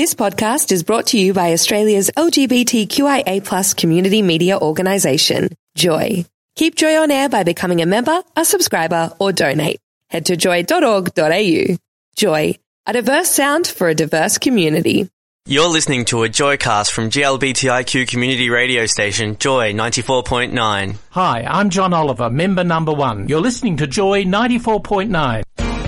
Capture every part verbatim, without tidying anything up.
This podcast is brought to you by Australia's L G B T Q I A plus community media organisation, Joy. Keep Joy on air by becoming a member, a subscriber, or donate. Head to joy dot org dot a u. Joy, a diverse sound for a diverse community. You're listening to a Joycast from G L B T I Q community radio station, Joy ninety-four point nine. Hi, I'm John Oliver, member number one. You're listening to Joy ninety-four point nine.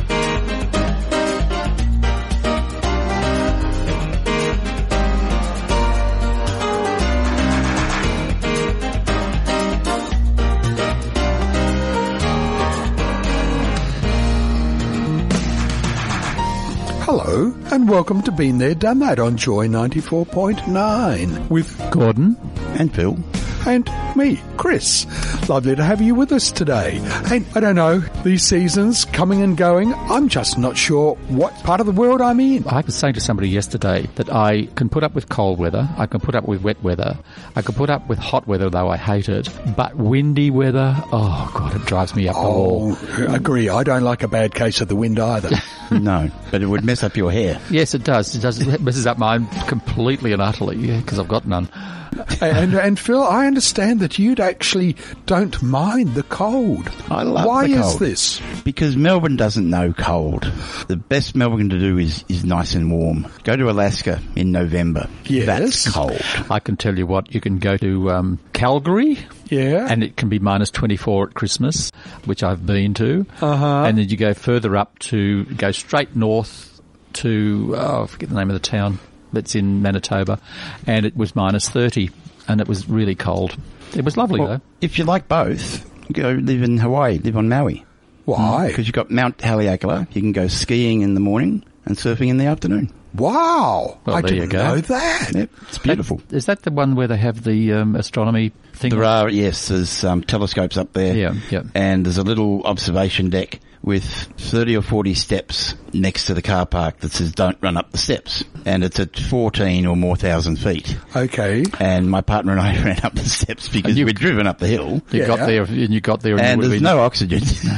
Hello, and welcome to Been There, Done That on Joy ninety-four point nine with Gordon and Phil and me, Chris. Lovely to have you with us today. And I don't know, these seasons coming and going, I'm just not sure what part of the world I'm in. I was saying to somebody yesterday that I can put up with cold weather, I can put up with wet weather, I can put up with hot weather, though I hate it, but windy weather, oh God, it drives me up the wall. Oh, agree. I don't like a bad case of the wind either. No, but it would mess up your hair. Yes, it does. It does. It messes up mine completely and utterly, because I've got none. and, and Phil, I understand that you actually don't mind the cold. I love Why the cold. is this? Because Melbourne doesn't know cold. The best Melbourne to do is, is nice and warm. Go to Alaska in November. Yes. That's cold. I can tell you what, you can go to um, Calgary. Yeah. And it can be minus twenty-four at Christmas, which I've been to. Uh-huh. And then you go further up to, go straight north to, oh, I forget the name of the town that's in Manitoba, and it was minus thirty, and it was really cold. It was lovely, Well, though. if you like both, go live in Hawaii, live on Maui. Why? Because you've got Mount Haleakala. You can go skiing in the morning and surfing in the afternoon. Wow. Well, I there you didn't go. know that. Yep, it's beautiful. That- Is that the one where they have the um, astronomy thing? There are, yes, there's um, telescopes up there. Yeah, yeah. And there's a little observation deck with thirty or forty steps next to the car park that says don't run up the steps. And it's at fourteen or more thousand feet. Okay. And my partner and I ran up the steps because you- we'd driven up the hill. You Yeah. got there, and you got there, and, And you there's would have no oxygen.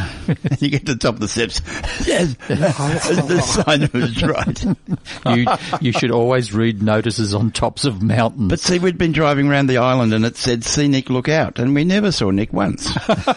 You get to the top of the steps. Yes, the sign was right. been, you, you should always read notices on tops of mountains. But see, we'd been driving around the island and it said, see Nick, look out. And we never saw Nick once.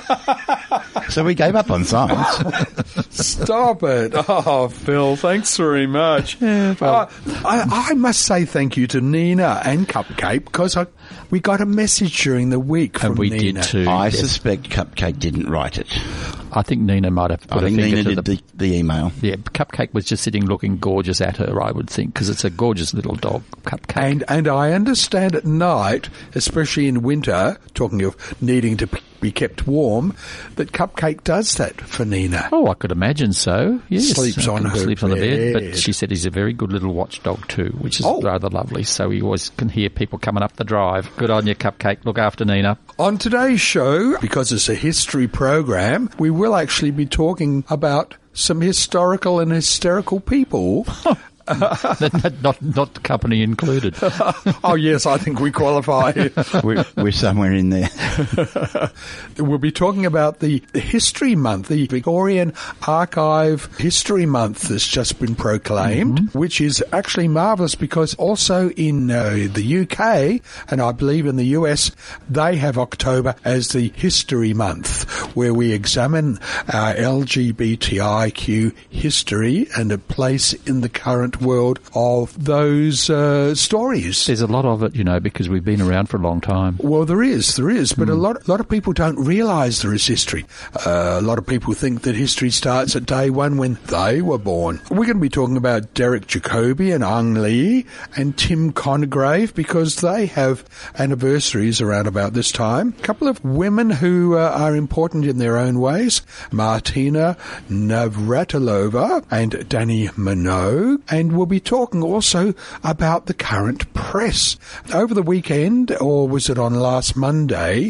So we gave up on signs. Stop it. Oh, Phil, thanks very much. Yeah, uh, I, I must say thank you to Nina and Cupcake because I, we got a message during the week from and we Nina. did too. I Yes. suspect Cupcake didn't write it. I think Nina might have put I think a finger Nina to did the... the, the email. Yeah, Cupcake was just sitting looking gorgeous at her, I would think, because it's a gorgeous little dog, Cupcake. And, and I understand at night, especially in winter, talking of needing to p- be kept warm, that Cupcake does that for Nina. Oh, I could imagine so. Yes, Sleeps on her sleeps on the bed. bed. But she said he's a very good little watchdog too, which is Oh. rather lovely. So he always can hear people coming up the drive. Good on you, Cupcake. Look after Nina. On today's show, because it's a history program, we will actually be talking about some historical and hysterical people. not not company included. Oh, yes, I think we qualify. We're, we're somewhere in there. We'll be talking about the History Month, the Victorian Archive History Month that's just been proclaimed, mm-hmm. which is actually marvellous because also in uh, the U K, and I believe in the U S, they have October as the History Month, where we examine our L G B T I Q history and a place in the current world of those uh, stories. There's a lot of it, you know, because we've been around for a long time. Well, there is, there is, but Mm. a lot, a lot of people don't realise there is history. Uh, a lot of people think that history starts at day one when they were born. We're going to be talking about Derek Jacobi and Ang Lee and Tim Congrave because they have anniversaries around about this time. A couple of women who uh, are important in their own ways, Martina Navratilova and Danny Minogue, and we'll be talking also about the current press. Over the weekend, or was it on last Monday,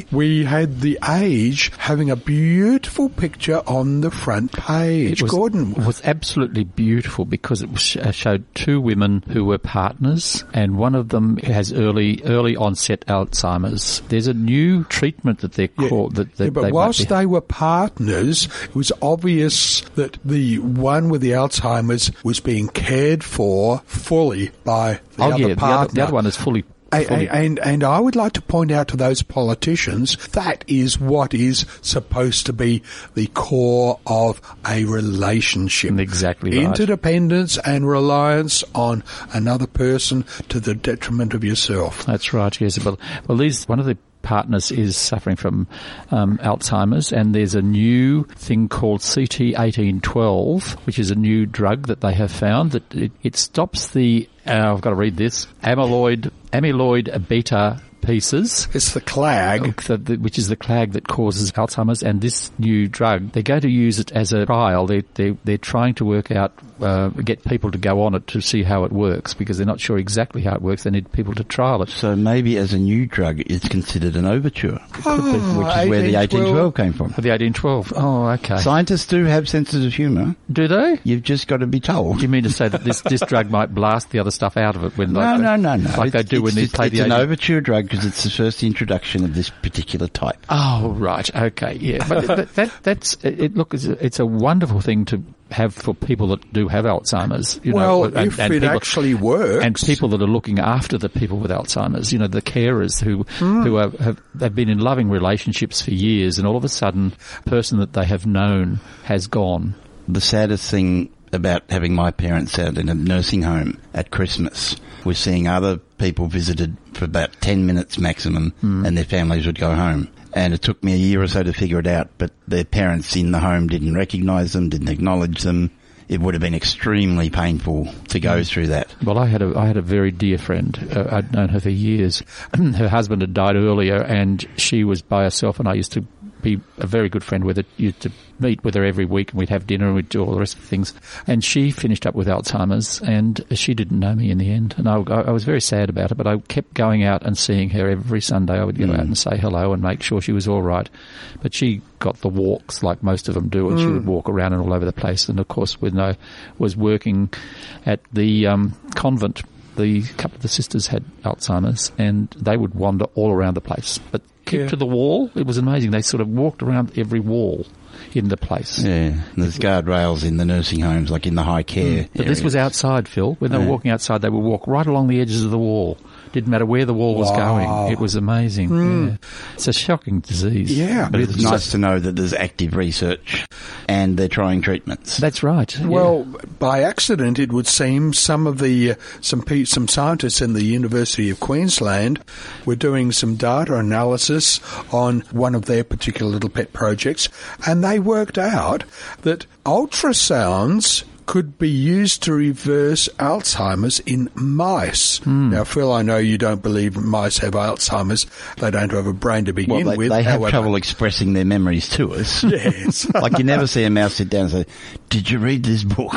we had The Age having a beautiful picture on the front page. It was, Gordon. It was absolutely beautiful because it was, uh, showed two women who were partners, and one of them has early early onset Alzheimer's. There's a new treatment that they're Yeah. called. That, that Yeah, but they whilst might be- they were partners, it was obvious that the one with the Alzheimer's was being cared for fully by the oh other yeah, the partner. other, the other one is fully. A- fully a- And, and I would like to point out to those politicians that is what is supposed to be the core of a relationship. Exactly right. Interdependence and reliance on another person to the detriment of yourself. That's right, yes. Well, well, these one of the partners is suffering from um, Alzheimer's, and there's a new thing called C T eighteen twelve, which is a new drug that they have found that it, it stops the. Uh, I've got to read this. Amyloid amyloid beta pieces. It's the clag. The, the, which is the clag that causes Alzheimer's, and this new drug, they're going to use it as a trial. They, they, they're trying to work out, uh, get people to go on it to see how it works, because they're not sure exactly how it works. They need people to trial it. So maybe as a new drug, it's considered an overture, Oh, which is where the eighteen twelve came from. For the eighteen twelve. Oh, okay. Scientists do have senses of humour. Do they? You've just got to be told. Do you mean to say that this, this drug might blast the other stuff out of it when No, like no, no, no. like they It's- do when they it's, play it's the an eighteen overture drug because it's the first introduction of this particular type. Oh, right. Okay. Yeah. But that, that, that's, it, look, it's a, it's a wonderful thing to have for people that do have Alzheimer's. You Well, know, and, if and it people, actually works. and people that are looking after the people with Alzheimer's, you know, the carers who, Hmm. who are, have, they've been in loving relationships for years, and all of a sudden, the person that they have known has gone. The saddest thing about having my parents out in a nursing home at Christmas was seeing other people visited for about ten minutes maximum and their families would go home. And it took me a year or so to figure it out, but their parents in the home didn't recognise them, didn't acknowledge them. It would have been extremely painful to go through that. Well, I had a I had a very dear friend. Uh, I'd known her for years. Her husband had died earlier, and she was by herself. And I used to be a very good friend with her. Used to meet with her every week, and we'd have dinner and we'd do all the rest of the things. And she finished up with Alzheimer's, and she didn't know me in the end. And I, I was very sad about it, but I kept going out and seeing her every Sunday. I would go mm. out and say hello and make sure she was all right. But she got the walks like most of them do, and mm. she would walk around and all over the place. And of course, when I was working at the um, convent, the couple of the sisters had Alzheimer's, and they would wander all around the place. But keep Yeah. to the wall. It was amazing. They sort of walked around every wall in the place. Yeah, and there's guardrails in the nursing homes, like in the high care Mm. But this areas. was outside, Phil. When they were Yeah. walking outside, they would walk right along the edges of the wall. Didn't matter where the wall was Wow. going. It was amazing. Yeah. It's a shocking disease. Yeah. But it's Really. nice to know that there's active research and they're trying treatments. That's right. Yeah. Well, by accident, it would seem some of the uh, some pe- some scientists in the University of Queensland were doing some data analysis on one of their particular little pet projects, and they worked out that ultrasounds could be used to reverse Alzheimer's in mice. Hmm. Now, Phil, I know you don't believe mice have Alzheimer's. They don't have a brain to begin Well, they, with. they have however. trouble expressing their memories to us. Yes. Like you never see a mouse sit down and say, "Did you read this book?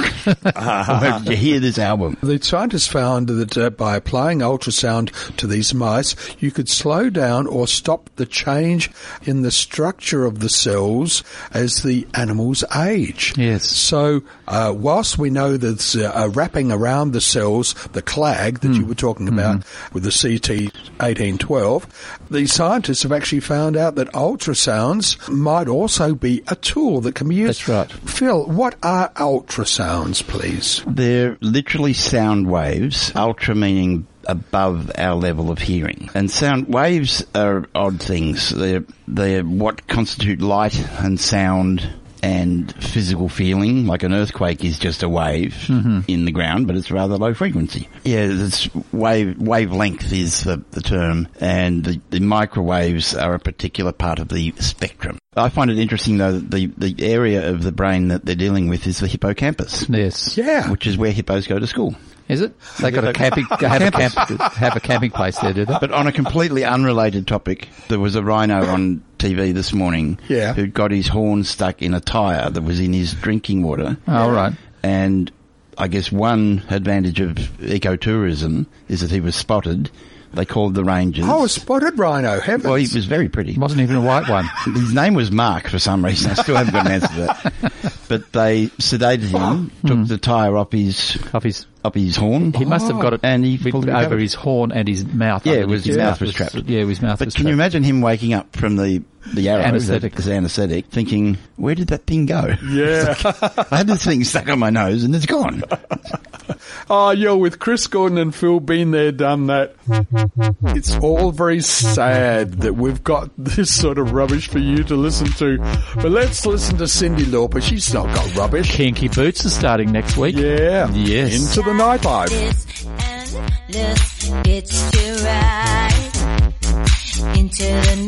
Or did you hear this album?" The scientists found that uh, by applying ultrasound to these mice, you could slow down or stop the change in the structure of the cells as the animals age. Yes. So, uh, whilst we know there's uh, a wrapping around the cells, the clag that you were talking about with the C T eighteen twelve, the scientists have actually found out that ultrasounds might also be a tool that can be used. That's right. Phil, what are ultrasounds, please? They're literally sound waves, ultra meaning above our level of hearing. And sound waves are odd things. They're, they're what constitute light and sound and physical feeling. Like an earthquake is just a wave mm-hmm. in the ground, but it's rather low frequency. Yeah, it's wave wavelength is the, the term, and the, the microwaves are a particular part of the spectrum. I find it interesting, though, that the, the area of the brain that they're dealing with is the hippocampus. Yes. Yeah. Which is where hippos go to school. Is it? They got a camping, have a camp, have a camping place there, do they? But on a completely unrelated topic, there was a rhino on T V this morning Yeah. who'd got his horn stuck in a tyre that was in his drinking water. Oh, right. And I guess one advantage of ecotourism is that he was spotted. they called the Rangers. Oh, a spotted rhino, heavens. Well, he was very pretty. It wasn't even a white one. His name was Mark for some reason. I still haven't got an answer to that. But they sedated him, took Mm. the tyre off his Of his, up his horn. he must have got it And he with- pulled it over covered. his horn and his mouth. Yeah, it underneath. was- his mouth was trapped. Yeah, his mouth But was can you trapped. imagine him waking up from the, the arrow, Anaesthetic. the, the anaesthetic, thinking, where did that thing go? Yeah. I had this thing stuck on my nose and it's gone. Oh, you're with Chris Gordon and Phil, been there, done that. It's all very sad that we've got this sort of rubbish for you to listen to. But let's listen to Cyndi Lauper. She's not got rubbish. Kinky Boots is starting next week. Yeah. Yes. Into the nightlife. This endless, it's to ride into the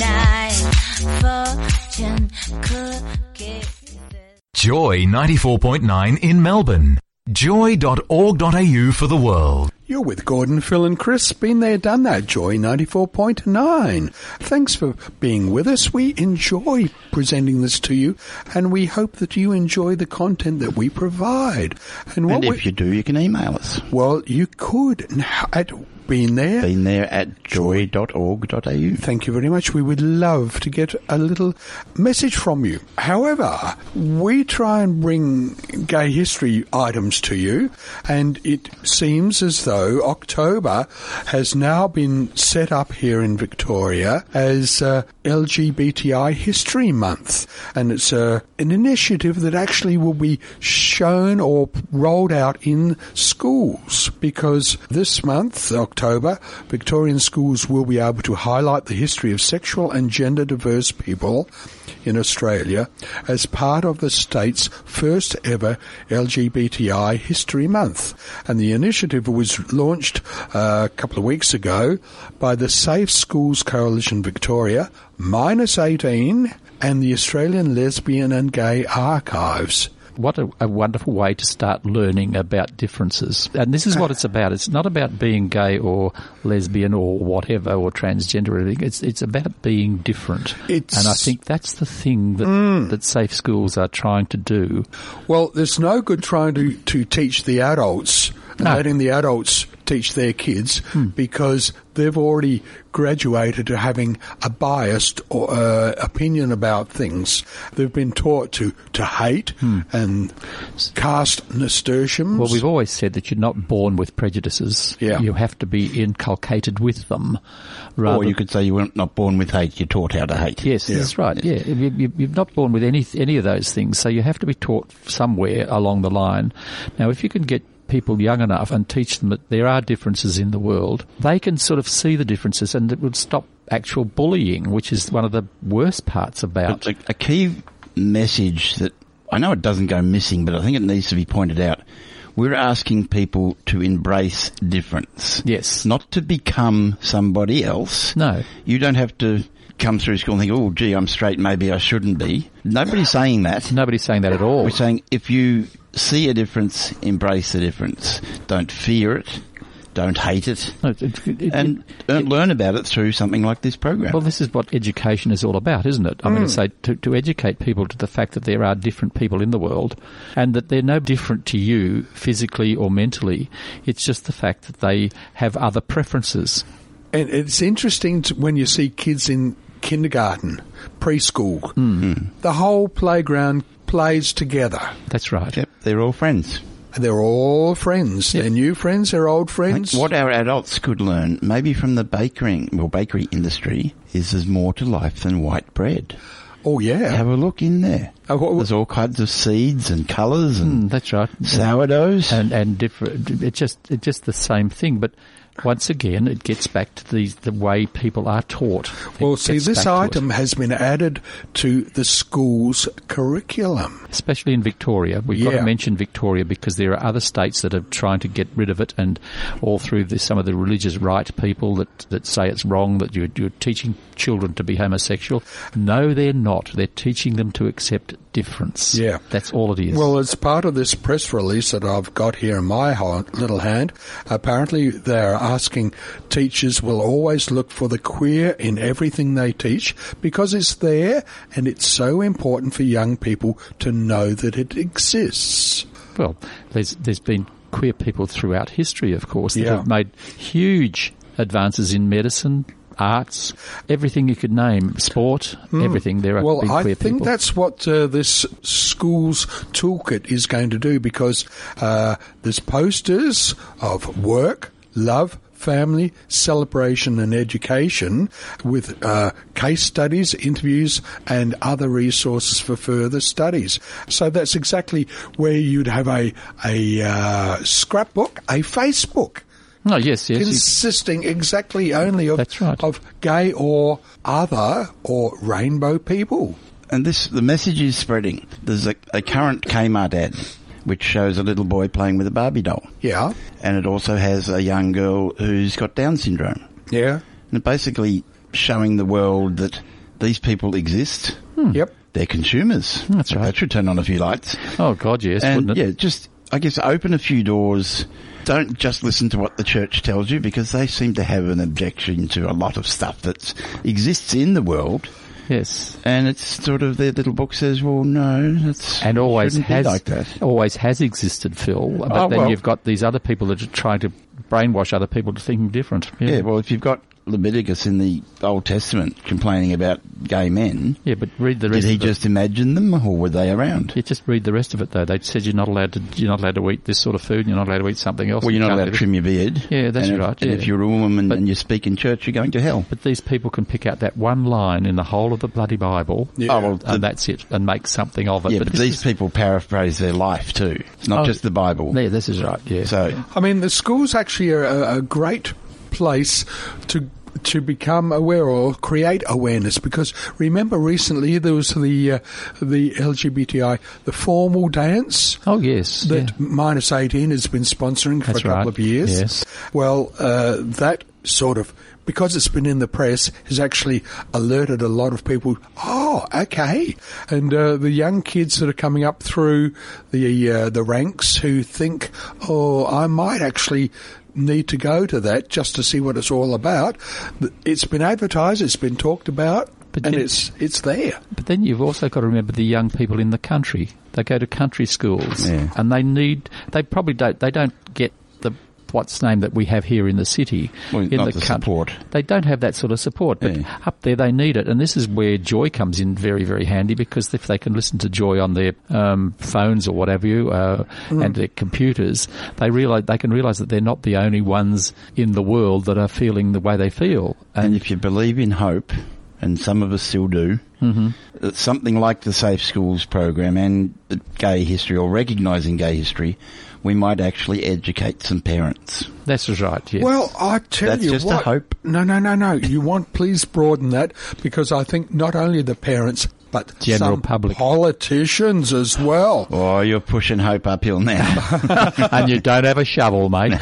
night. Fortune cookies. Joy ninety-four point nine in Melbourne. joy dot org dot a u for the world. You're with Gordon, Phil and Chris. Been there, done that. Joy ninety-four point nine. Thanks for being with us. We enjoy presenting this to you, and we hope that you enjoy the content that we provide. And what And we, if you do, you can email us. well, you could at Been There. Been there at joy dot org dot a u. Thank you very much. We would love to get a little message from you. However, we try and bring gay history items to you, and it seems as though October has now been set up here in Victoria as uh, L G B T I History Month, and it's uh, an initiative that actually will be shown or rolled out in schools, because this month, October, Victorian schools will be able to highlight the history of sexual and gender diverse people in Australia as part of the state's first ever L G B T I History Month. And the initiative was launched uh, a couple of weeks ago by the Safe Schools Coalition Victoria, Minus eighteen, and the Australian Lesbian and Gay Archives. What a, a wonderful way to start learning about differences. And this is what it's about. It's not about being gay or lesbian or whatever or transgender or anything. It's, it's about being different. It's- and I think that's the thing that, that safe schools are trying to do. Well, there's no good trying to, to teach the adults and No. letting the adults teach their kids because they've already graduated to having a biased or, uh, opinion about things. They've been taught to, to hate and cast nasturtiums. Well, we've always said that you're not born with prejudices. Yeah. You have to be inculcated with them. Rather Or you could say you weren't not born with hate, you're taught how to hate. Yes, Yeah. that's right. Yeah, you, you, you're not born with any any of those things, so you have to be taught somewhere along the line. Now, if you can get people young enough and teach them that there are differences in the world, they can sort of see the differences, and it would stop actual bullying, which is one of the worst parts about. But a, a key message that I know it doesn't go missing, but I think it needs to be pointed out. We're asking people to embrace difference. Yes. Not to become somebody else. No. You don't have to come through school and think, oh, gee, I'm straight, maybe I shouldn't be. Nobody's saying that. Nobody's saying that at all. We're saying if you see a difference, embrace the difference. Don't fear it. Don't hate it. No, it- it- it- And uh, learn about it through something like this program. Well, this is what education is all about, isn't it? I mean, to say to, to educate people to the fact that there are different people in the world, and that they're no different to you physically or mentally. It's just the fact that they have other preferences. And it's interesting to, when you see kids in kindergarten, preschool, the whole playground plays together. That's right. Yep, they're all friends. They're all friends. Yep. They're new friends, they're old I friends. think what our adults could learn, maybe from the bakery, well, bakery industry, is there's more to life than white bread. Oh, yeah. Have a look in there. Oh, what- There's all kinds of seeds and colours and Mm, that's right. sourdoughs. and and different. It's just it's just the same thing, but once again, it gets back to the the way people are taught. It Well, see, gets this back to it. item has been added to the school's curriculum. especially in Victoria. We've got Yeah. to mention Victoria because there are other states that are trying to get rid of it, and all through the, some of the religious right people that, that say it's wrong that you're, you're teaching children to be homosexual. No, they're not. They're teaching them to accept difference. Yeah. That's all it is. Well, as part of this press release that I've got here in my ho- little hand, apparently they're asking teachers will always look for the queer in everything they teach because it's there and it's so important for young people to know that it exists. Well, there's there's been queer people throughout history, of course, that Yeah. have made huge advances in medicine, arts, everything you could name, sport, everything. There are Well, big I queer think people. that's what uh, this school's toolkit is going to do, because uh, there's posters of work, love, family, celebration and education with uh, case studies, interviews and other resources for further studies. So that's exactly where you'd have a, a uh, scrapbook, a Facebook, Oh, yes, yes. you- consisting exactly only of, That's right. of gay or other or rainbow people. And this, the message is spreading. There's a, a current Kmart ad which shows a little boy playing with a Barbie doll. Yeah, And it also has a young girl who's got Down syndrome. yeah, And it basically showing the world that these people exist. yep. They're consumers. That's right. That should turn on a few lights. Oh, God, yes, And wouldn't it? yeah, just, I guess, open a few doors. Don't just listen to what the church tells you, because they seem to have an objection to a lot of stuff that exists in the world. Yes. And it's sort of, their little book says, well, no, that's And always shouldn't be has like that. always has existed, Phil. But Oh, then well. you've got these other people that are trying to brainwash other people to thinking different. Yeah, well, if you've got Leviticus in the Old Testament complaining about gay men, Yeah, but read the rest did he of it. just imagine them, or were they around? You just read the rest of it, though. They said you're not allowed to. You're not allowed to eat this sort of food. You're not allowed to eat something else. Well, you're You not can't allowed do to this. trim your beard. Yeah, that's and if, right, And yeah. if you're a woman But- and you speak in church, you're going to hell. But these people can pick out that one line in the whole of the bloody Bible, Yeah. Oh, well, the- and that's it, and make something of it. yeah, but, this these is- people paraphrase their life too. It's not Oh, just the Bible. Yeah, this is right. Yeah. So, I mean, the school's actually a, a great place to to become aware or create awareness, because remember recently there was the uh, the L G B T I, the formal dance oh yes. that yeah. minus eighteen has been sponsoring for That's a couple right. of years. Yes. Well, uh, that sort of, because it's been in the press, has actually alerted a lot of people, oh, okay. And uh, the young kids that are coming up through the uh, the ranks who think, oh, I might actually need to go to that just to see what it's all about. It's been advertised, it's been talked about, But and yet- it's it's there. But then you've also got to remember the young people in the country. They go to country schools, Yeah. and they need. They probably don't. They don't get the what's name that we have here in the city. Well, in not the the coun- support. They don't have that sort of support. But Yeah. up there, they need it, and this is where Joy comes in very, very handy, because if they can listen to Joy on their um, phones or whatever you uh, and their computers, they realize they can realise that they're not the only ones in the world that are feeling the way they feel. and if you believe in hope, and some of us still do, Mm-hmm. uh, something like the Safe Schools program and the gay history, or recognising gay history, we might actually educate some parents. That's right. Yes. Well, I tell That's you just a what. hope. No, no, no, no. You want, please broaden that, because I think not only the parents, but General some public. politicians as well. Oh, you're pushing hope uphill now. and you don't have a shovel, mate.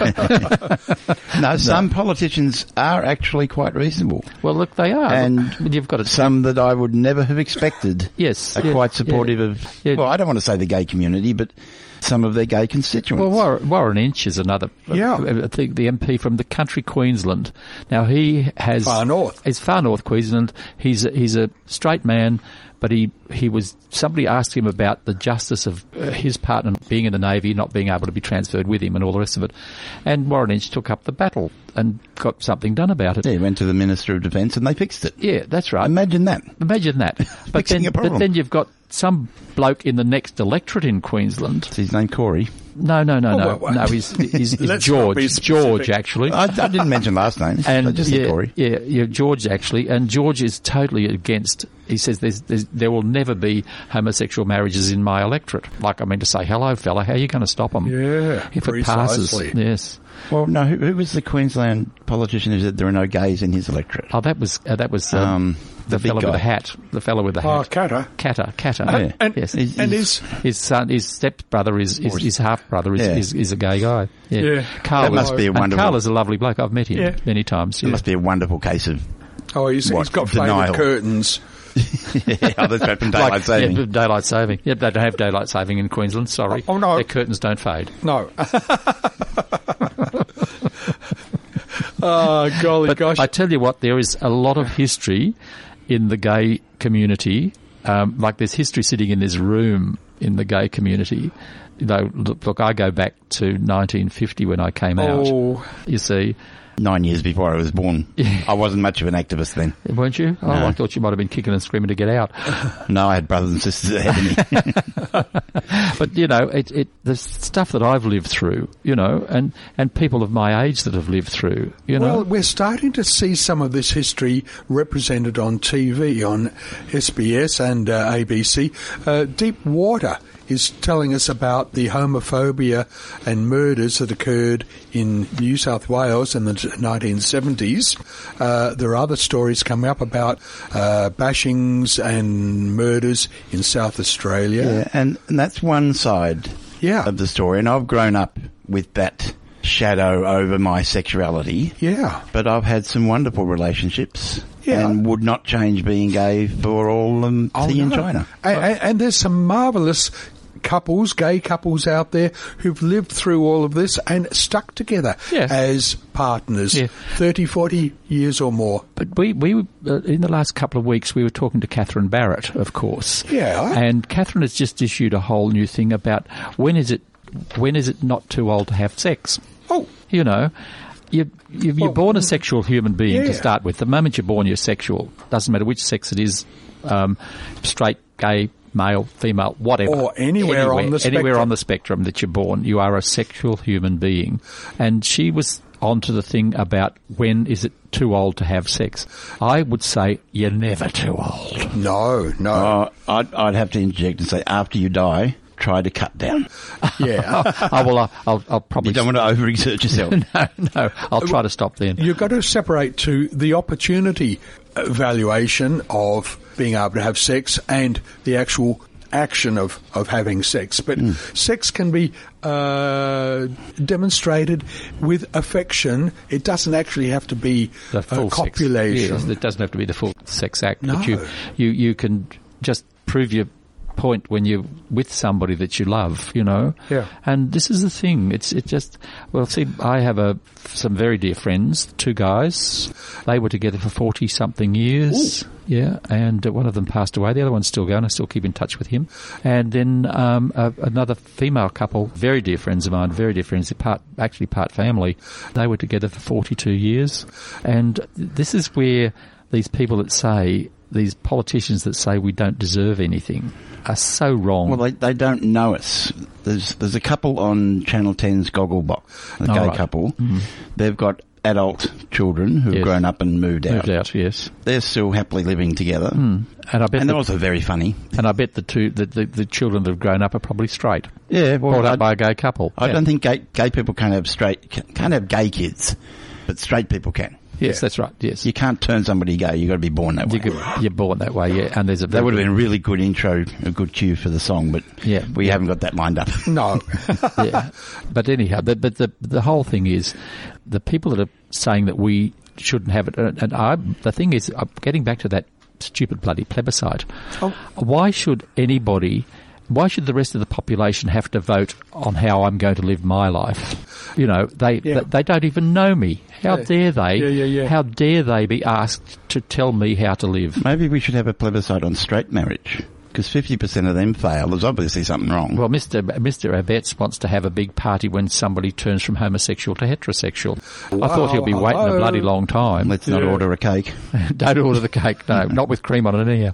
No, some politicians are actually quite reasonable. Well, look, they are. And Look, you've got to. Some that I would never have expected Yes, are yeah, quite supportive yeah. of, Yeah. well, I don't want to say the gay community, but some of their gay constituents. Well, Warren, Warren Inch is another. Yeah. I think the M P from the country Queensland. Now he has Far north. It's far north Queensland. He's a, he's a straight man, but he he was. Somebody asked him about the justice of uh, his partner being in the Navy, not being able to be transferred with him, and all the rest of it. And Warren Inch took up the battle and got something done about it. Yeah, he went to the Minister of Defence and they fixed it. Yeah, that's right. Imagine that. Imagine that. But Fixing then, a problem. but then you've got some bloke in the next electorate in Queensland. Is his name Corey? No, no, no, Oh, no, well, well. no. He's, he's, he's Let's not be George. specific. George, actually. I, I didn't mention last names. And I just yeah, said Corey. yeah, yeah, George actually, and George is totally against. He says there's, there's, there will never be homosexual marriages in my electorate. Like, I mean to say, hello, fella, how are you going to stop them? Yeah, if it passes, precisely. yes. Well, no, who, who was the Queensland politician who said there are no gays in his electorate? Oh, that was uh, that was um, Um, the, the big fellow with guy. the hat. The fellow with the Oh, hat. Qatar. Qatar, Qatar. Yeah. And, Yes. He's- and he's- his, His son, his step brother is, is his half brother is, Yeah. is is a gay guy. Yeah, Yeah. Carl That must is- be a and wonderful- Carl is a lovely bloke. I've met him Yeah. many times. It Yeah. must be a wonderful case of oh, he's, What, he's got denial? faded curtains. yeah, oh, that's right, from daylight Like, saving. Yeah, daylight saving. Yeah, they don't have daylight saving in Queensland. Sorry. Oh, no. Their curtains don't fade. No. Oh, golly But gosh. I tell you what, there is a lot of history in the gay community. Um, like there's history sitting in this room in the gay community. You know, look, look, I go back to nineteen fifty when I came out. Oh. You see, Nine years before I was born. Yeah. I wasn't much of an activist then. Weren't you? Oh, No. I thought you might have been kicking and screaming to get out. No, I had brothers and sisters ahead of me. But, you know, it, it, the stuff that I've lived through, you know, and, and people of my age that have lived through, you know. Well, we're starting to see some of this history represented on T V, on S B S and uh, A B C. Uh, Deep Water is telling us about the homophobia and murders that occurred in New South Wales in the nineteen seventies. Uh, there are other stories coming up about uh, bashings and murders in South Australia. Yeah, and, and that's one side Yeah. of the story. And I've grown up with that shadow over my sexuality. Yeah. But I've had some wonderful relationships. Yeah. And would not change being gay for all um, Oh, tea in no. China. And, and, and there's some marvellous couples, gay couples out there who've lived through all of this and stuck together Yeah. as partners, Yeah. thirty, forty years or more. But we, we uh, in the last couple of weeks, we were talking to Catherine Barrett, of course. Yeah. And Catherine has just issued a whole new thing about when is it, when is it not too old to have sex? Oh, You know, you, you, you're Well, born a sexual human being yeah. to start with. The moment you're born, you're sexual. Doesn't matter which sex it is, um, straight, gay, male, female, whatever. Or anywhere on the Anywhere spectrum. on the spectrum that you're born, you are a sexual human being. And she was onto the thing about when is it too old to have sex. I would say you're never too old. no, no. Uh, I'd, I'd have to interject and say, after you die, try to cut down. yeah. Oh, well, I- I'll, I'll probably... You don't want to overexert yourself. no, no, I'll try to stop then. You've got to separate to the opportunity valuation of being able to have sex and the actual action of, of having sex. But sex can be uh, demonstrated with affection. It doesn't actually have to be The uh, full sex. copulation. Yes, it doesn't have to be the full sex act. No. But you, you, you can just prove your point when you're with somebody that you love, you know. Yeah. And this is the thing. It's it just well. See, I have a some very dear friends, two guys. They were together for forty something years. Ooh. Yeah, and uh, one of them passed away. The other one's still going. I still keep in touch with him. And then um, a, another female couple, very dear friends of mine, very dear friends, they're part actually part family. They were together for forty-two years, and this is where these people that say, these politicians that say we don't deserve anything are so wrong. Well, they, they don't know us. There's there's a couple on Channel ten's Gogglebox, a Oh, gay right. couple. Mm-hmm. They've got adult children who've Yes. grown up and moved out. Moved out, yes. They're still happily living together. Mm. And I bet And the, they're also very funny. and I bet the two the, the, the children that have grown up are probably straight. Yeah, well, Brought I, up by a gay couple. I Yeah. don't think gay, gay people can't have straight, can't have gay kids, but straight people can. Yes, that's right. Yes. You can't turn somebody gay. You've got to be born that way. You could, you're born that way, yeah. And there's a That would have been a really good intro, a good cue for the song, but Yeah. we haven't got that lined up. No. yeah. But anyhow, the, but the the whole thing is, the people that are saying that we shouldn't have it, and and I, the thing is, uh, getting back to that stupid bloody plebiscite. Oh. Why should anybody? Why should the rest of the population have to vote on how I'm going to live my life? You know, they Yeah. they, they don't even know me. How Yeah. dare they? Yeah, yeah, yeah. How dare they be asked to tell me how to live? Maybe we should have a plebiscite on straight marriage, because fifty percent of them fail. There's obviously something wrong. Well, Mister Mister Abetz wants to have a big party when somebody turns from homosexual to heterosexual. I thought he'll be waiting a hello. bloody long time. Let's not Yeah. order a cake. Don't order the cake, no, not with cream on it anyhow.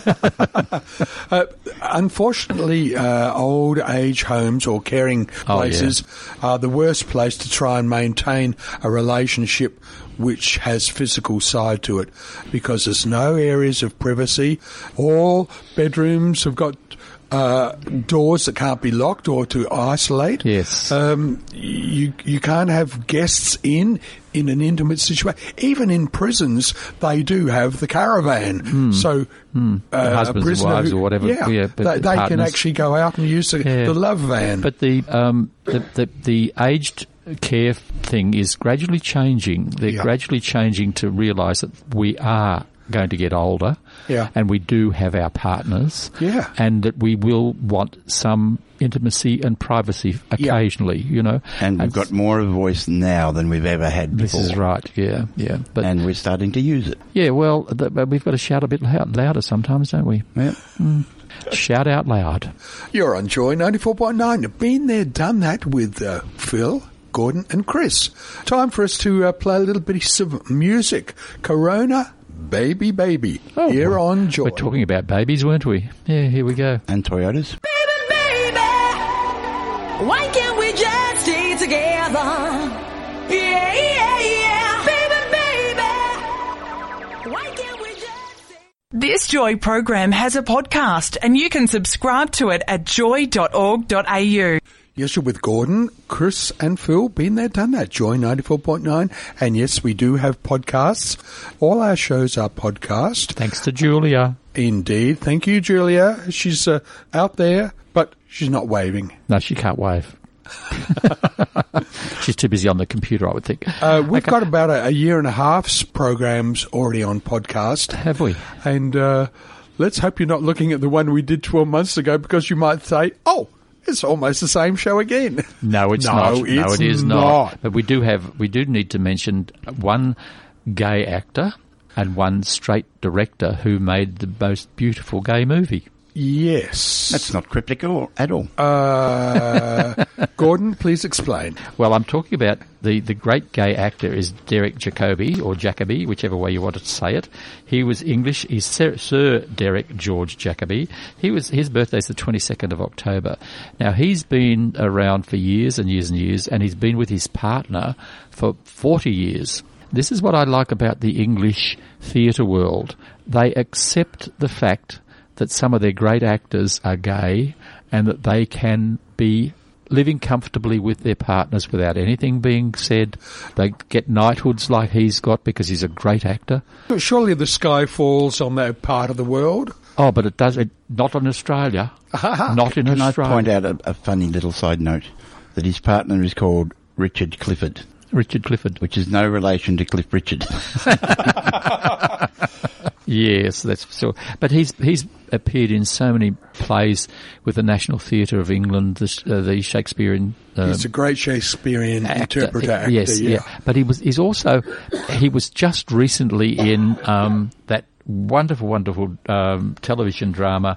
Uh, unfortunately, uh, old age homes or caring Oh, places are the worst place to try and maintain a relationship which has physical side to it, because there's no areas of privacy. All bedrooms have got uh, doors that can't be locked or to isolate. Yes. Um, you you can't have guests in in an intimate situation. Even in prisons, they do have the caravan. So uh, a Husbands and prisoner wives who- or whatever, Yeah, yeah, but they, they can partners. actually go out and use the, Yeah. the love van. But the um the the, the aged care thing is gradually changing. They're Yeah. gradually changing to realise that we are going to get older, Yeah. and we do have our partners, Yeah. and that we will want some intimacy and privacy occasionally, you know. And we've got more of a voice now than we've ever had This before. is right, yeah, yeah. But And we're starting to use it. yeah, well, the, but we've got to shout a bit loud, louder sometimes, don't we? Yeah. Shout out loud. You're on Joy ninety-four point nine. Been there, done that with uh, Phil. Gordon and Chris. Time for us to uh, play a little bit of music. Corona, Baby Baby, Oh, here well, on Joy. We're talking about babies, weren't we? Yeah, here we go. And Toyotas. Baby, baby, why can't we just stay together? Yeah, yeah, yeah. Baby, baby, why can't we just stay... This Joy program has a podcast and you can subscribe to it at joy dot org dot a u. Yes, you're with Gordon, Chris and Phil. Been there, done that. Joy ninety-four point nine. And yes, we do have podcasts. All our shows are podcast. Thanks to Julia. Indeed. Thank you, Julia. She's uh, out there, but she's not waving. No, she can't wave. She's too busy on the computer, I would think. Uh, we've Okay. got about a, a year and a half's programs already on podcast. Have we? And uh, let's hope you're not looking at the one we did twelve months ago, because you might say, oh, it's almost the same show again. No, it's No, not. no, it's it is not. not. But we do have, we do need to mention one gay actor and one straight director who made the most beautiful gay movie. Yes. That's not cryptic or- at all. Uh, Gordon, please explain. Well, I'm talking about the, the great gay actor is Derek Jacobi, or Jacobi, whichever way you want to say it. He was English. He's Sir, Sir Derek George Jacobi. He was, his birthday's the twenty-second of October. Now, he's been around for years and years and years, and he's been with his partner for forty years. This is what I like about the English theatre world. They accept the fact that some of their great actors are gay and that they can be living comfortably with their partners without anything being said. They get knighthoods like he's got because he's a great actor. But surely the sky falls on that part of the world. Oh, but it does it not in Australia. Not in Can I Australia. point out a, a funny little side note? That his partner is called Richard Clifford, Richard Clifford. which is no relation to Cliff Richard. Yes, that's so. But he's he's appeared in so many plays with the National Theatre of England, the, uh, the Shakespearean. Um, He's a great Shakespearean interpreter actor. Yes, yeah. yeah. But he was. He's also. He was just recently in um, that wonderful, wonderful um, television drama.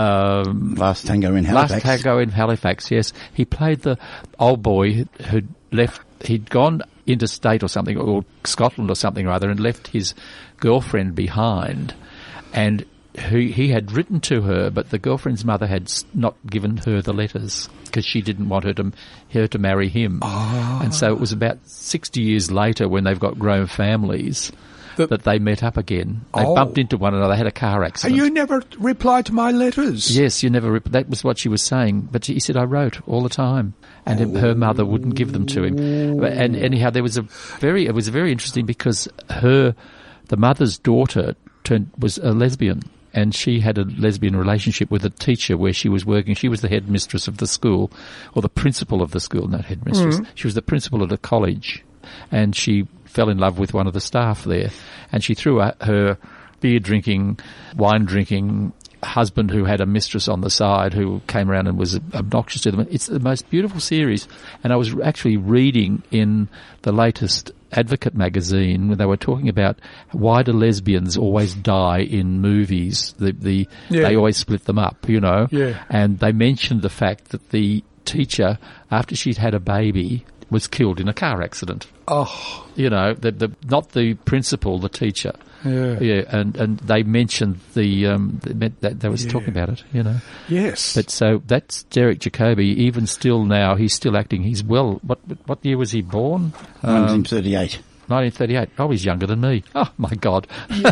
Um, Last Tango in Halifax. Last Tango in Halifax. Yes, he played the old boy who'd left. He'd gone interstate or something, or Scotland or something or other, and left his girlfriend behind, and he, he had written to her, but the girlfriend's mother had s- not given her the letters because she didn't want her to her to marry him. Oh. And so it was about sixty years later, when they've got grown families, The- that they met up again. They Oh. bumped into one another. They had a car And accident. you never replied to my letters. Yes, you never. Rep- that was what she was saying. But he said, I wrote all the time, and him- her mother wouldn't give them to him. But- And anyhow, there was a very. It was very interesting because her, the mother's daughter, turned was a lesbian, and she had a lesbian relationship with a teacher where she was working. She was the headmistress of the school, or the principal of the school, not headmistress. She was the principal at a college, and she fell in love with one of the staff there, and she threw out her beer drinking, wine drinking husband who had a mistress on the side who came around and was obnoxious to them. It's the most beautiful series, and I was actually reading in the latest Advocate magazine when they were talking about why do lesbians always die in movies. The, the Yeah. They always split them up, you know. Yeah. And they mentioned the fact that the teacher, after she'd had a baby, was killed in a car accident. Oh, You know, the, the not the principal, the teacher. yeah. Yeah, and, and they mentioned the um they, meant that they was Yeah. talking about it, you know. Yes. But so that's Derek Jacobi. Even still now, he's still acting. He's well. What what year was he born? nineteen thirty-eight. nineteen thirty-eight. Oh, he's younger than me. Oh my God,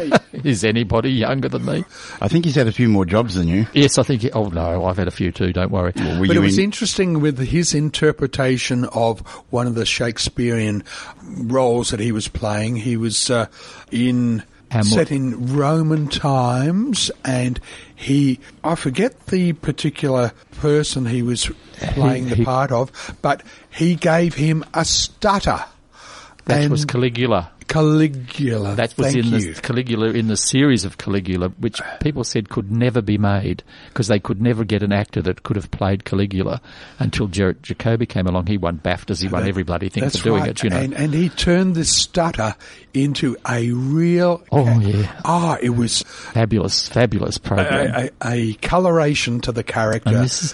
is anybody younger than me? I think he's had a few more jobs than you. Yes, I think. He, oh no, I've had a few too. Don't worry. Well, were But you it was in- interesting with his interpretation of one of the Shakespearean roles that he was playing. He was uh, in Hamlet. set in Roman times, and he I forget the particular person he was playing He- the he- part of, but he gave him a stutter. That and was Caligula. Caligula. That was Thank in you. the Caligula, in the series of Caligula, which people said could never be made because they could never get an actor that could have played Caligula until Derek Jacobi came along. He won BAFTAs, he won every bloody thing That's for doing right. it, you know. And, and he turned this stutter into a real... Oh, yeah. Ah, it was Fabulous, fabulous program. a, a, a coloration to the character. And this is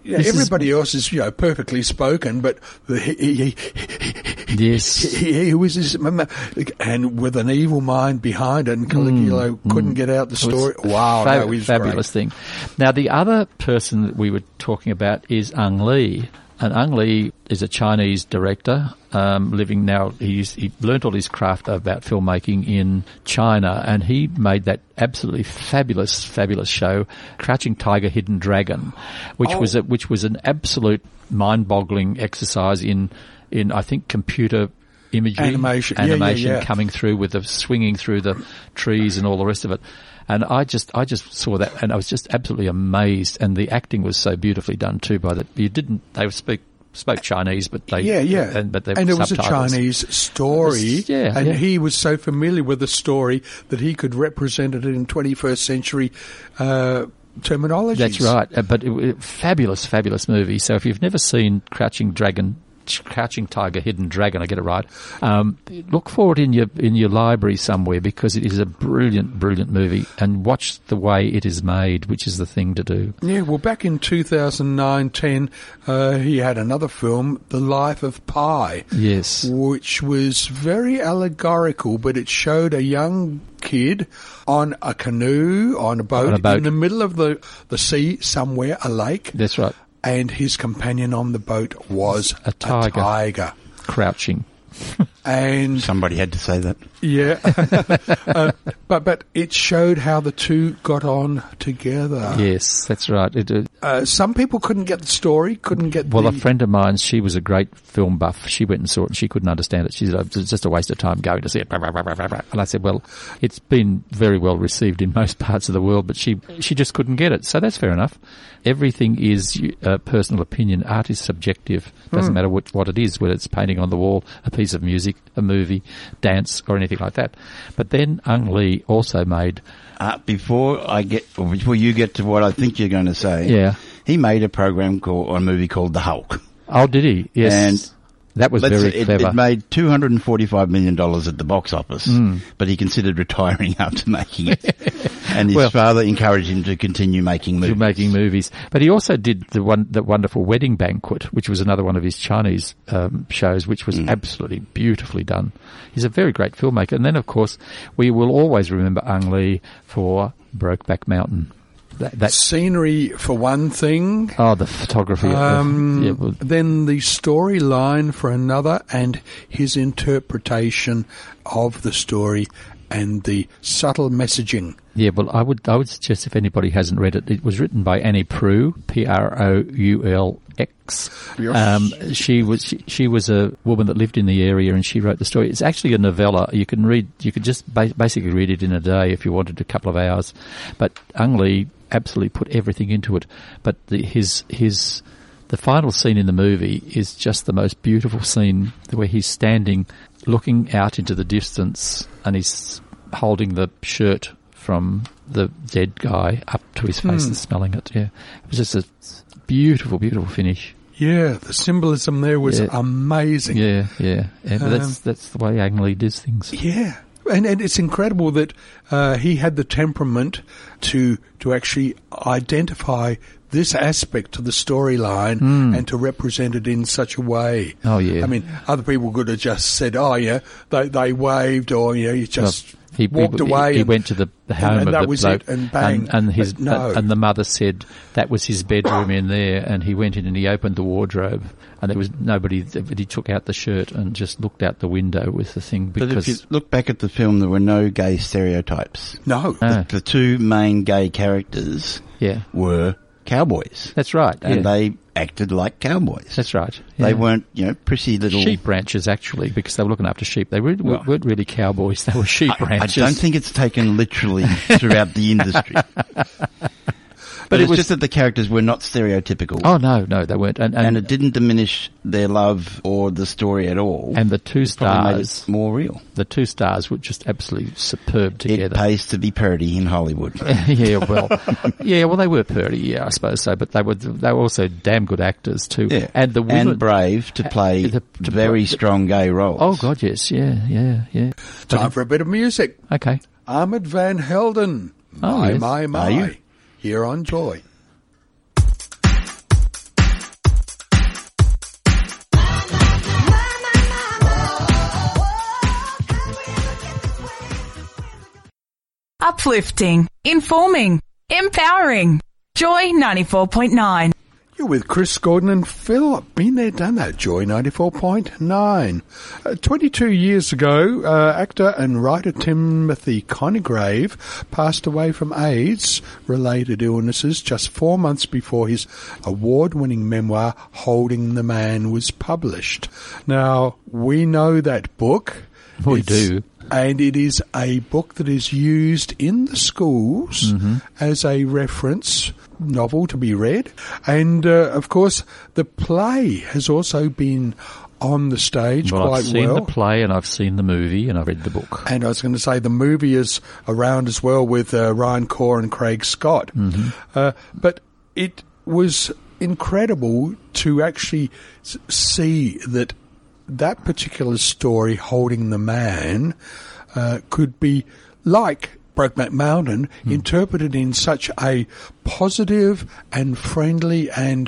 Yeah, This is- everybody else is, you know, perfectly spoken, but the, he, he, he, Yes. he, he was his, and with an evil mind behind it, and Caligula couldn't get out the It was story. Wow, fab- that was fabulous great. thing. Now, the other person that we were talking about is Ang Lee. And Ang Lee is a Chinese director, um, living now, he's, he learnt all his craft about filmmaking in China, and he made that absolutely fabulous, fabulous show, Crouching Tiger, Hidden Dragon, which Oh. was a, which was an absolute mind-boggling exercise in, in, I think, computer imagery. Animation. Yeah, yeah, Animation yeah. coming through with the swinging through the trees and all the rest of it. And I just, I just saw that, and I was just absolutely amazed. And the acting was so beautifully done too. By that, you didn't. They speak spoke Chinese, but they Yeah, yeah. and but they and it was a subtitles. Chinese story. It was- yeah, and yeah. he was so familiar with the story that he could represent it in twenty-first century uh, terminology. That's right. Uh, But it, it, fabulous, fabulous movie. So if you've never seen Crouching Dragon, Crouching Tiger, Hidden Dragon, I get it right. Um, look for it in your in your library somewhere, because it is a brilliant, brilliant movie. And watch the way it is made, which is the thing to do. Yeah, well, back in two thousand nine ten, uh, he had another film, The Life of Pi. Yes. Which was very allegorical, but it showed a young kid on a canoe, on a boat, On a boat. in the middle of the, the sea somewhere, a lake, That's right. and his companion on the boat was A tiger. tiger. Crouching. And Somebody had to say that. yeah, uh, but but it showed how the two got on together. Yes, that's right. It, uh, Uh, some people couldn't get the story, couldn't get Well, the... a friend of mine, she was a great film buff. She went and saw it and she couldn't understand it. She said, it's just a waste of time going to see it. And I said, well, it's been very well received in most parts of the world, but she she just couldn't get it. So that's fair enough. Everything is uh, personal opinion. Art is subjective. Doesn't Hmm. matter what, what it is, whether it's painting on the wall, a piece of music, a movie, dance, or anything like that. But then Ang Lee also made... Uh, before I get, or before you get to what I think you're going to say, Yeah. he made a program called, or a movie called The Hulk. Oh, did he? Yes. And that was Let's very say it, clever. it made two hundred forty-five million dollars at the box office, Mm. but he considered retiring after making it. And his Well- father encouraged him to continue making movies. to making movies. But he also did the one, the wonderful Wedding Banquet, which was another one of his Chinese um, shows, which was absolutely beautifully done. He's a very great filmmaker. And then, of course, we will always remember Ang Lee for Brokeback Mountain. That, that Scenery, for one thing. oh, the photography. Um, yeah, well, then the storyline for another, and his interpretation of the story and the subtle messaging. Yeah, well, I would I would suggest if anybody hasn't read it, it was written by Annie Proulx, P R O U L X. Yes. Um, she was she, she was a woman that lived in the area, and she wrote the story. It's actually a novella. You can read, you could just ba- basically read it in a day if you wanted, a couple of hours. But Ang Lee absolutely put everything into it. But the, his his the final scene in the movie is just the most beautiful scene, where he's standing, looking out into the distance, and he's holding the shirt from the dead guy up to his face and smelling it. Yeah, it was just a beautiful, beautiful finish. Yeah, the symbolism there was Yeah. amazing. Yeah, yeah, yeah. But that's Um, that's the way Ang Lee does things. Yeah. And, and it's incredible that uh, he had the temperament to to actually identify this aspect to the storyline and to represent it in such a way. Oh, yeah. I mean, other people could have just said, "Oh, yeah, they they waved," or you know, you just He, walked he, away. He, and, went to the the home and of that the was bloke, it, and bang. and, and his But no. and the mother said that was his bedroom in there, and he went in and he opened the wardrobe, and there was nobody. But he took out the shirt and just looked out the window with the thing But because if you look back at the film, there were no gay stereotypes. No. Ah. The two main gay characters yeah, were cowboys, that's right. and yeah. they acted like cowboys. that's right. They yeah. weren't, you know, prissy little... sheep ranchers actually, because they were looking after sheep. They really, Well, weren't really cowboys. They were sheep I, I ranchers. don't think it's taken literally throughout the industry. But, it it's was- just that the characters were not stereotypical. Oh no, no, they weren't. And and, and it didn't diminish their love or the story at all. and the two Probably made stars, it more real. the two stars were just absolutely superb It together. pays to be purdy in Hollywood. yeah, well, yeah, well, they were purdy, yeah, I suppose so, but they were they were also damn good actors too. Yeah. And the women, and brave to play the- to very play- strong gay roles. Oh God, yes, yeah, yeah, yeah. Time for a bit of music. Okay. Ahmed Van Helden. Oh, my, yes. my, my. Are you? Here on Joy. Uplifting, informing, empowering. Joy ninety-four point nine. You're with Chris Gordon and Phil. Been there, done that. Joy ninety-four point nine. Uh, twenty-two years ago, uh, actor and writer Timothy Conigrave passed away from AIDS-related illnesses just four months before his award-winning memoir, Holding the Man, was published. Now, we know that book. We It's- do. And it is a book that is used in the schools Mm-hmm. as a reference novel to be read. And, uh, of course, the play has also been on the stage Well, quite I've seen well. the play and I've seen the movie and I've read the book. And I was going to say the movie is around as well with uh, Ryan Corr and Craig Scott. Mm-hmm. Uh, but it was incredible to actually s- see that that particular story, Holding the Man, uh, could be like Brokeback Mountain, Mm. interpreted in such a positive and friendly and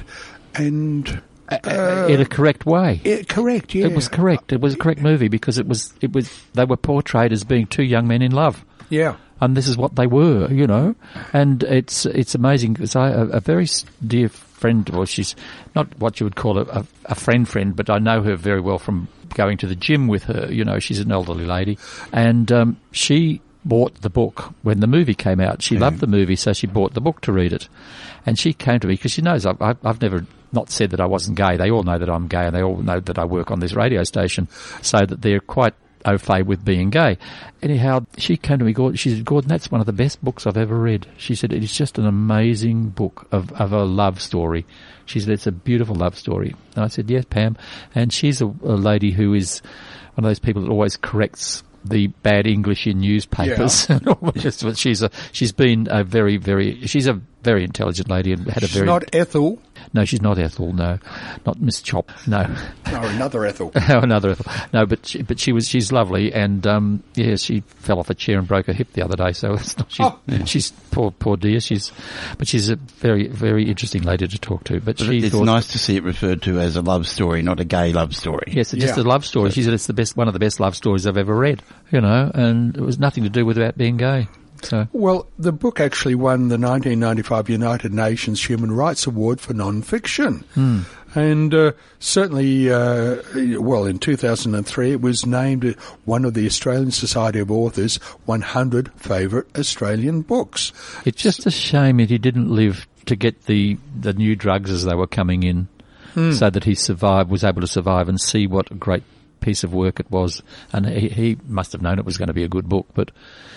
and uh, in a correct way. yeah, correct. Yeah, It was correct. It was a correct movie because it was, it was, they were portrayed as being two young men in love. Yeah. And this is what they were, you know. And it's it's amazing because I, a, a very s- dear friend, well, she's not what you would call a, a, a friend friend, but I know her very well from going to the gym with her. You know, she's an elderly lady. And um, she bought the book when the movie came out. She loved the movie, so she bought the book to read it. And she came to me because she knows I've, I've I've never not said that I wasn't gay. They all know that I'm gay and they all know that I work on this radio station, so that they're quite au fait with being gay. Anyhow, she came to me, Gordon, she said, Gordon, that's one of the best books I've ever read. She said, it is just an amazing book of, of a love story. She said, it's a beautiful love story. And I said, yes, Pam. And she's a, a lady who is one of those people that always corrects the bad English in newspapers. Yeah. she's a, she's been a very, very, she's a very intelligent lady and had a She's very... not Ethel. No, she's not Ethel, no. Not Miss Chop, no. No, another Ethel. Oh, another Ethel. No, but she, but she was, she's lovely and, um, yeah, she fell off a chair and broke her hip the other day, so it's not, she's, Oh. she's, poor, poor dear, she's, but she's a very, very interesting lady to talk to, but, But she it's thought, nice to see it referred to as a love story, not a gay love story. yes, it's just Yeah. a love story. She said it's the best, one of the best love stories I've ever read, you know, and it was nothing to do with about being gay, so. Well, the book actually won the nineteen ninety-five United Nations Human Rights Award for non-fiction. Hmm. And uh, certainly, uh, well, in two thousand three, it was named one of the Australian Society of Authors' one hundred favourite Australian books. It's just a shame that he didn't live to get the, the new drugs as they were coming in, so that he survived, was able to survive and see what a great piece of work it was. And he, he must have known it was going to be a good book, but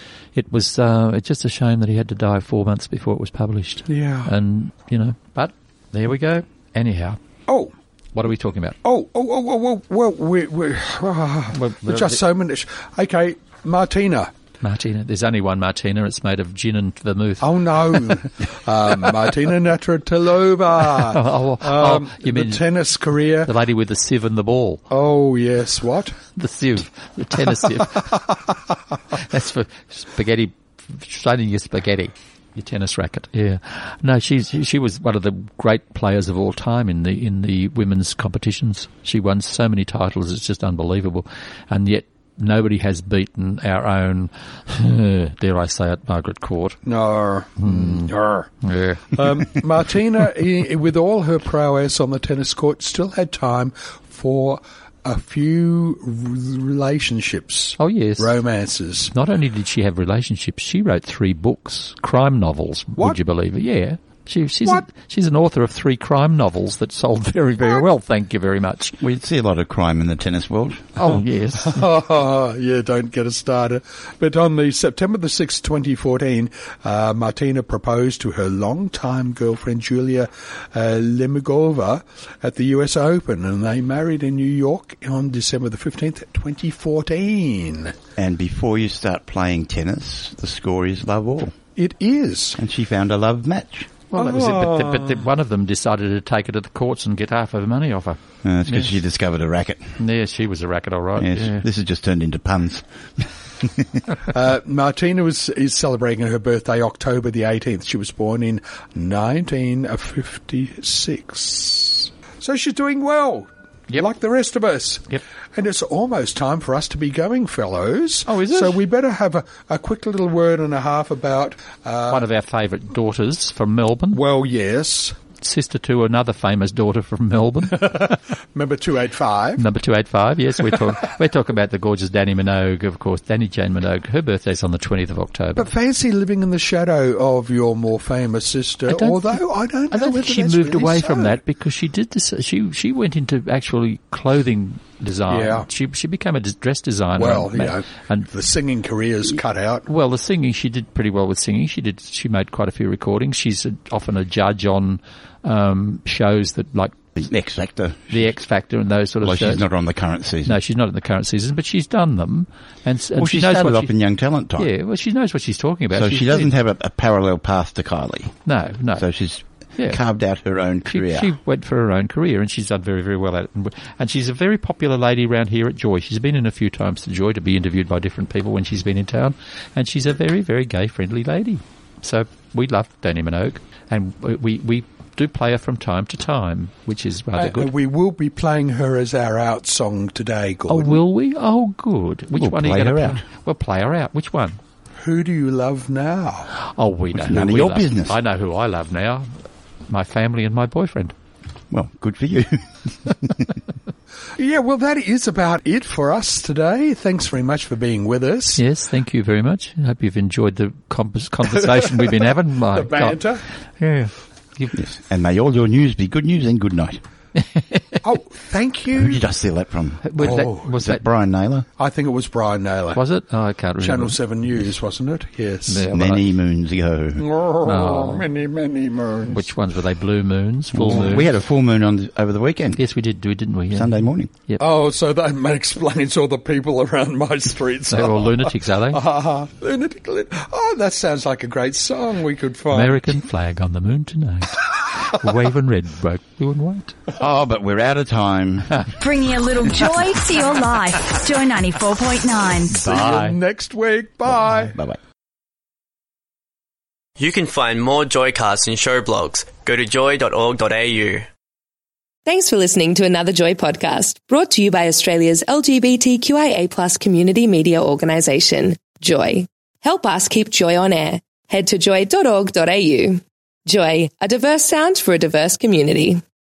it was uh, it's just a shame that he had to die four months before it was published. Yeah. And, you know, but there we go. Anyhow, Oh, what are we talking about? oh, oh, oh, oh, oh well, we're, we're, Well, we're just so many. Okay, Martina. Martina. There's only one Martina. It's made of gin and vermouth. Oh, no. um, Martina Navratilova. Oh, oh, um, you mean the tennis career. the lady with the sieve and the ball. Oh, yes. What? The sieve. The tennis sieve. That's for spaghetti, straining your spaghetti. Your tennis racket. Yeah. No, she's, she was one of the great players of all time in the, in the women's competitions. She won so many titles. It's just unbelievable. And yet, nobody has beaten our own, dare I say it, Margaret Court. No. No. Yeah. Um, Martina, i- with all her prowess on the tennis court, still had time for a few r- relationships. Oh, yes. Romances. Not only did she have relationships, she wrote three books, crime novels. What? Would you believe it? Yeah. She, she's, What? A, she's an author of three crime novels that sold very, very well. Thank you very much. We see a lot of crime in the tennis world. Oh, yes. Oh, yeah, don't get us started. But on the September the sixth, twenty fourteen, uh, Martina proposed to her longtime girlfriend, Julia uh, Lemigova, at the U S Open, and they married in New York on December the fifteenth, twenty fourteen. And before you start playing tennis, the score is love all. It is. And she found a love match. Well, that was it. But, the, but the, one of them decided to take her to the courts and get half of her money off her. Uh, that's because Yes. she discovered a racket. Yeah, she was a racket, all right. Yes, Yeah. this has just turned into puns. Uh, Martina was is celebrating her birthday October the eighteenth. She was born in nineteen fifty-six. So she's doing well. Yep. like the rest of us. Yep. And it's almost time for us to be going, fellows. Oh, is it? So we better have a, a quick little word and a half about... Uh, One of our favourite daughters from Melbourne. well, yes. Sister to another famous daughter from Melbourne. Remember two eighty-five? Number two eighty-five, yes. We're, talk, we're talking about the gorgeous Danny Minogue, of course. Danny Jane Minogue. Her birthday's on the twentieth of October. But fancy living in the shadow of your more famous sister, I don't although think- I don't know I don't whether think she that's moved really away so. from that because she did this. She she went into actually clothing design. Yeah. She she became a dress designer. Well, and, you know, and the singing career's cut out. well, the singing she did pretty well with singing. She did. She made quite a few recordings. She's a, often a judge on um, shows that like The X Factor. the X Factor and those sort of Well, shows. she's not on the current season. No, she's not in the current season, but she's done them, and, s- and well, she, she knows started what off she, in Young Talent time. Yeah, well, she knows what she's talking about. So She's- she doesn't have a, a parallel path to Kylie. No, no. So she's Yeah. carved out her own She, career. she went for her own career, and she's done very, very well at it. And, and she's a very popular lady around here at Joy. She's been in a few times to Joy to be interviewed by different people when she's been in town, and she's a very, very gay-friendly lady. So we love Danny Minogue, and we, we, we do play her from time to time, which is rather Uh, good. we will be playing her as our out song today, Oh, Gordon. will we? Oh, good. Which We'll one are you play going to her play? out. We'll play her out. Which one? Who do you love now? Oh, we know. It's who none of we your love. business. I know who I love now. My family and my boyfriend. Well, good for you. Yeah, well, that is about it for us today. Thanks very much for being with us. Yes, thank you very much. I hope you've enjoyed the convers- conversation we've been having. My The banter. God. Yeah. You- Yes. And may all your news be good news and good night. Oh, thank Who you. did I steal that from? Was Oh, that, Was was that that, Brian Naylor? I think it was Brian Naylor. was it? Oh, I can't remember. Channel seven News, wasn't it? Yes. Yeah, well, Many moons ago. Oh, Oh. many, many moons. Which ones were they? Blue moons? Full moons? We had a full moon on the, over the weekend. Yes, we did, do, didn't we? Yeah. Sunday morning. Oh, so that explains all the people around my streets. They're all lunatics, are they? Ah, lunatic. Lun- Oh, that sounds like a great song we could find. American flag on the moon tonight. Waving red, bright blue and white. Oh, but we're out of time. Bringing a little joy to your life. Joy ninety-four point nine. See Bye. you next week. Bye. Bye-bye. You can find more Joycasts and show blogs. Go to joy dot org dot a u. Thanks for listening to another Joy podcast, brought to you by Australia's L G B T Q I A plus community media organisation, Joy. Help us keep Joy on air. Head to joy dot org dot a u. Joy, a diverse sound for a diverse community.